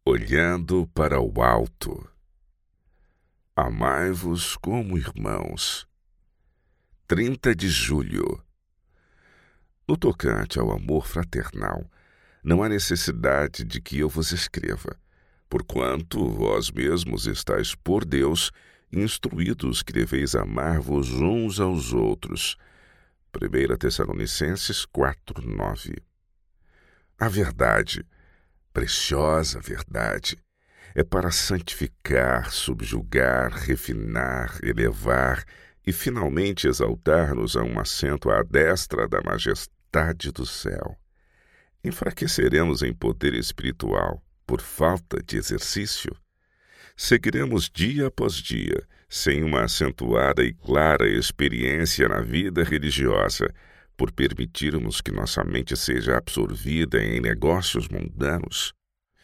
Olhando para o alto. Amai-vos como irmãos. 30 de julho. No tocante ao amor fraternal, não há necessidade de que eu vos escreva, porquanto vós mesmos estáis por Deus instruídos que deveis amar-vos uns aos outros. 1 Tessalonicenses 4:9. A verdade, preciosa verdade, é para santificar, subjugar, refinar, elevar e finalmente exaltar-nos a um assento à destra da majestade do céu. Enfraqueceremos em poder espiritual por falta de exercício? Seguiremos dia após dia, sem uma acentuada e clara experiência na vida religiosa, por permitirmos que nossa mente seja absorvida em negócios mundanos?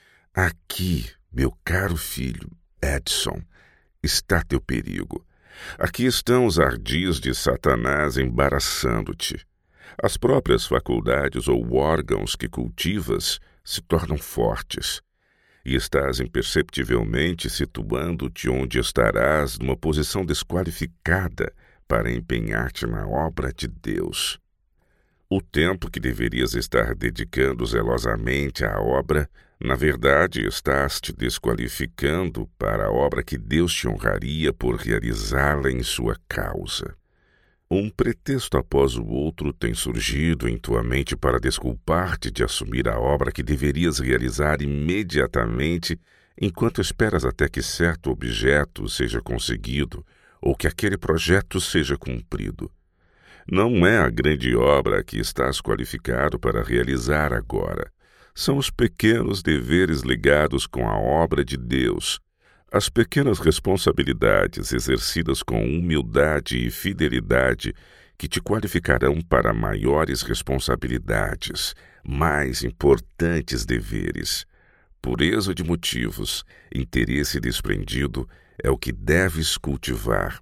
Aqui, meu caro filho Edson, está teu perigo. Aqui estão os ardis de Satanás embaraçando-te. As próprias faculdades ou órgãos que cultivas se tornam fortes, e estás imperceptivelmente situando-te onde estarás numa posição desqualificada para empenhar-te na obra de Deus. O tempo que deverias estar dedicando zelosamente à obra, na verdade, estás te desqualificando para a obra que Deus te honraria por realizá-la em sua causa. Um pretexto após o outro tem surgido em tua mente para desculpar-te de assumir a obra que deverias realizar imediatamente, enquanto esperas até que certo objeto seja conseguido ou que aquele projeto seja cumprido. Não é a grande obra que estás qualificado para realizar agora. São os pequenos deveres ligados com a obra de Deus, as pequenas responsabilidades exercidas com humildade e fidelidade que te qualificarão para maiores responsabilidades, mais importantes deveres. Pureza de motivos, interesse desprendido é o que deves cultivar.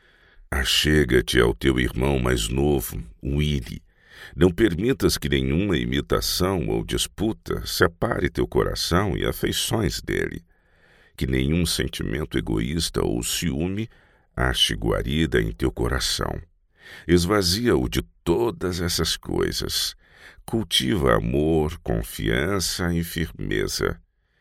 Achega-te ao teu irmão mais novo, Willy. Não permitas que nenhuma imitação ou disputa separe teu coração e afeições dele. Que nenhum sentimento egoísta ou ciúme ache guarida em teu coração. Esvazia-o de todas essas coisas. Cultiva amor, confiança e firmeza.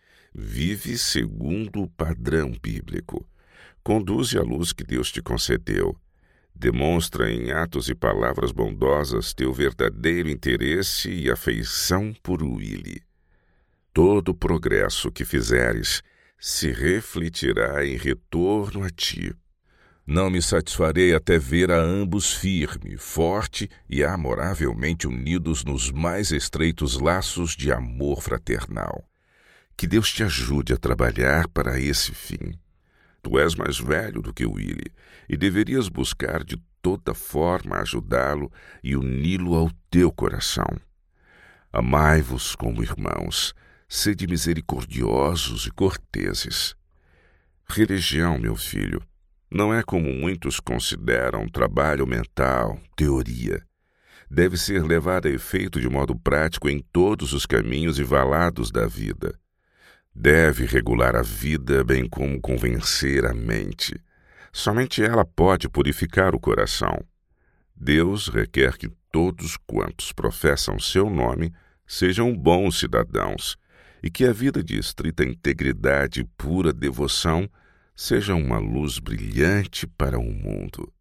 Vive segundo o padrão bíblico. Conduze a luz que Deus te concedeu. Demonstra em atos e palavras bondosas teu verdadeiro interesse e afeição por Willy. Todo progresso que fizeres se refletirá em retorno a ti. Não me satisfarei até ver a ambos firme, forte e amoravelmente unidos nos mais estreitos laços de amor fraternal. Que Deus te ajude a trabalhar para esse fim. Tu és mais velho do que Willy e deverias buscar de toda forma ajudá-lo e uni-lo ao teu coração. Amai-vos como irmãos, sede misericordiosos e corteses. Religião, meu filho, não é como muitos consideram trabalho mental, teoria. Deve ser levada a efeito de modo prático em todos os caminhos e valados da vida. Deve regular a vida, bem como convencer a mente. Somente ela pode purificar o coração. Deus requer que todos quantos professam seu nome sejam bons cidadãos e que a vida de estrita integridade e pura devoção seja uma luz brilhante para o mundo.